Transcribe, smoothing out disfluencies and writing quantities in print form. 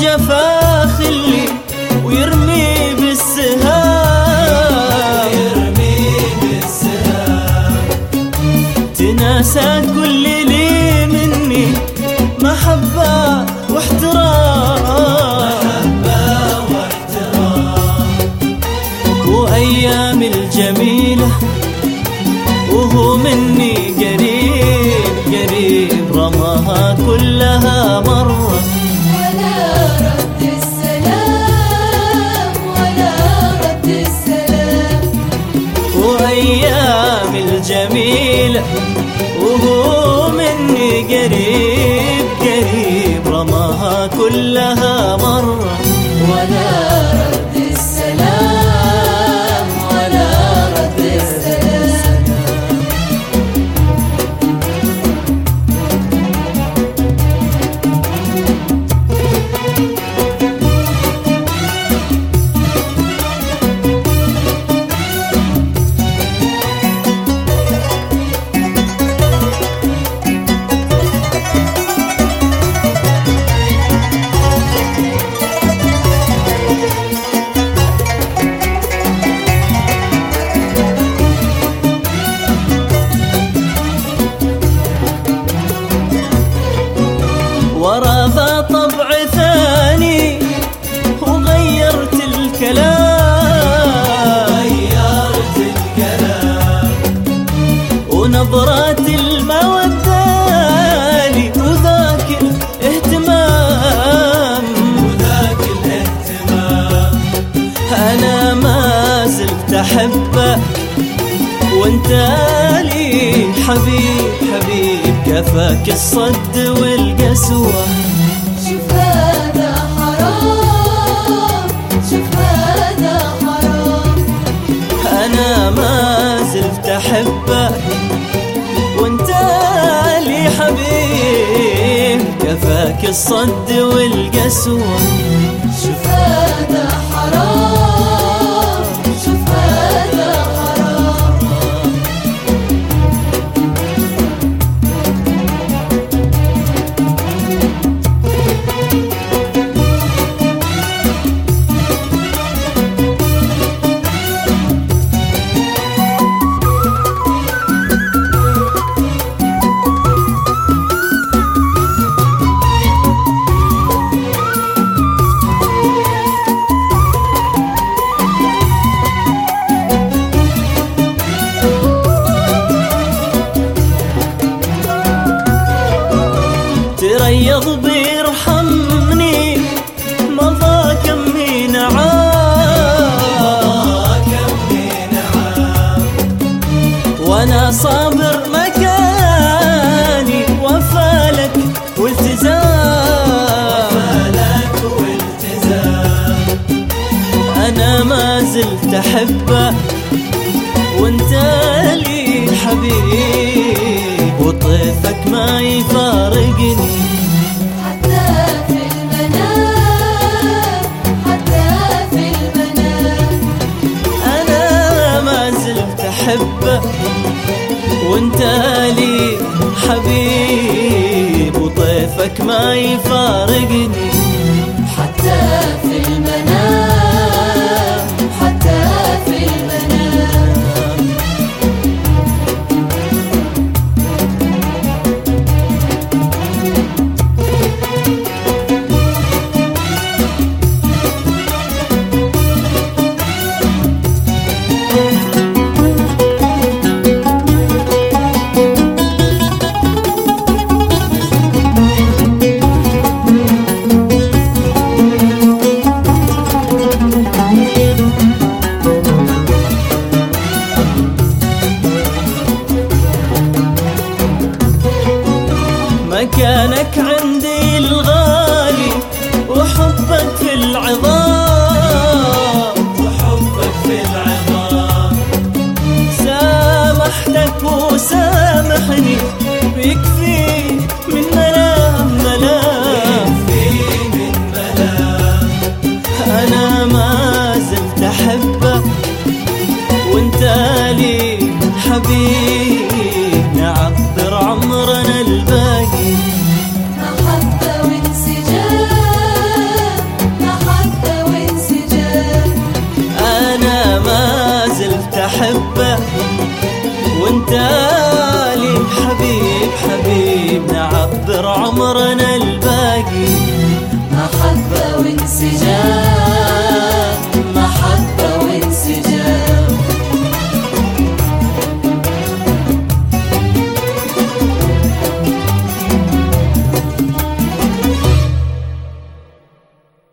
الجفا خلي ويرمي بالسهام تناسى كل لي مني محبة واحترام وأيام الجميلة وهو مني قريب قريب رماها كلها مرة ولا رد السلام ولا رد السلام. وأيام الجميلة وهو مني قريب قريب رماها كلها مرة ولا رد السلام ولا رد السلام. ورا ذا طبع ثاني وغيرت الكلام ونظرات المودة لي وذاك الاهتمام أنا ما زلت أحبه وانت لي حبيب حبيب كفاك الصد والقسوة. شوف هذا حرام شوف هذا حرام. أنا ما زلت أحبك وانت لي حبيب كفاك الصد والقسوة. شوف هذا حرام شوف هذا حرام. تريض بيرحمني مضى كم من عام وانا صابر مكاني وفالك والتزام انا ما زلت احبه وانت لي حبيب وطيفك ما يفارقني حتى في المنام حتى في المنام. أنا ما زلت أحبه وانت لي حبيب وطيفك ما يفارقني حتى في المنام حتى في المنام. مكانك عندي الغالي وحبك في العظام سامحتك وسامحني بيكفي من ملام أنا ما زلت أحبك وانت لي حبيب نعبر عمرنا الباقي محبة وانسجام تحبه وانت لي حبيب حبيب نعبر عمرنا